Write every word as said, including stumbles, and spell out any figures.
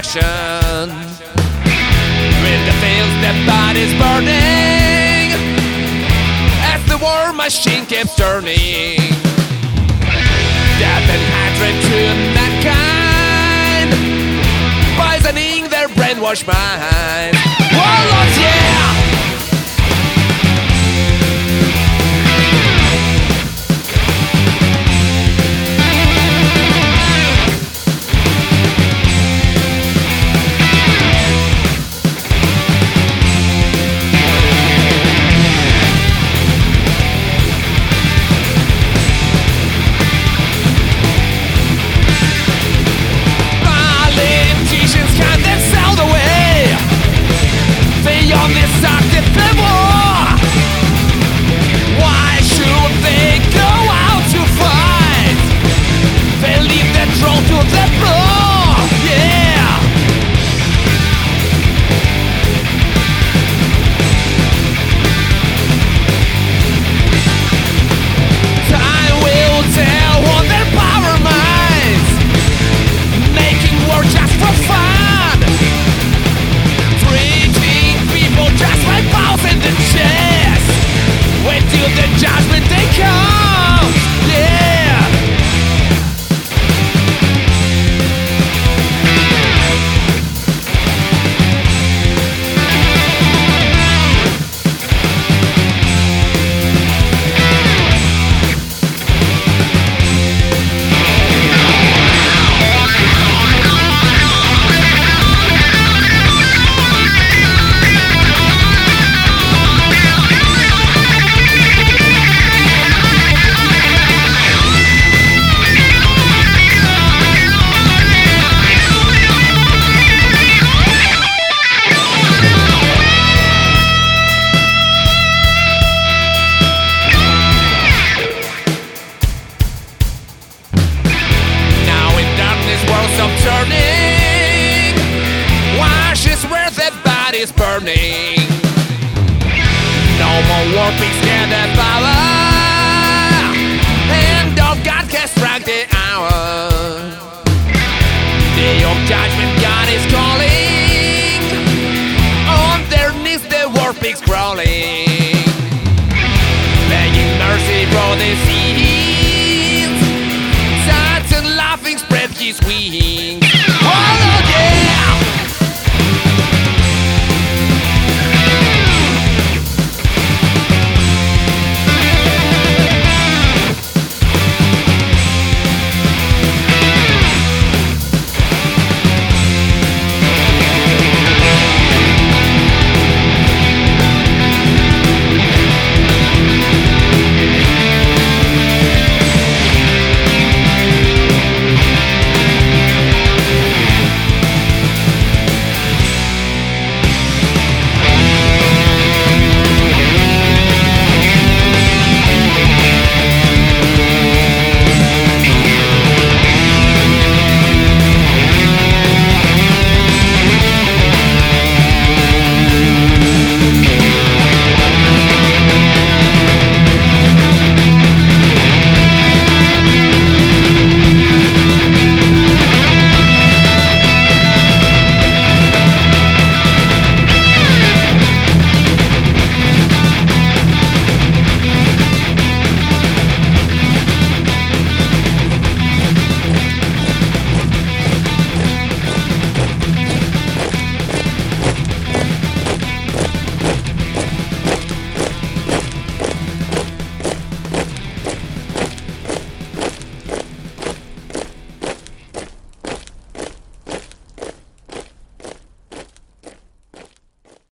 destruction. With the fields, the bodies burning as the war machine keeps turning. Death and hatred to mankind, poisoning their brainwashed minds. Warlords, yeah! Is burning. No more war pigs can devour. Hand of God can strike the hour. Day of judgment, God is calling. Underneath the war pigs crawling, begging mercy for the seas. Satan laughing spread his wings.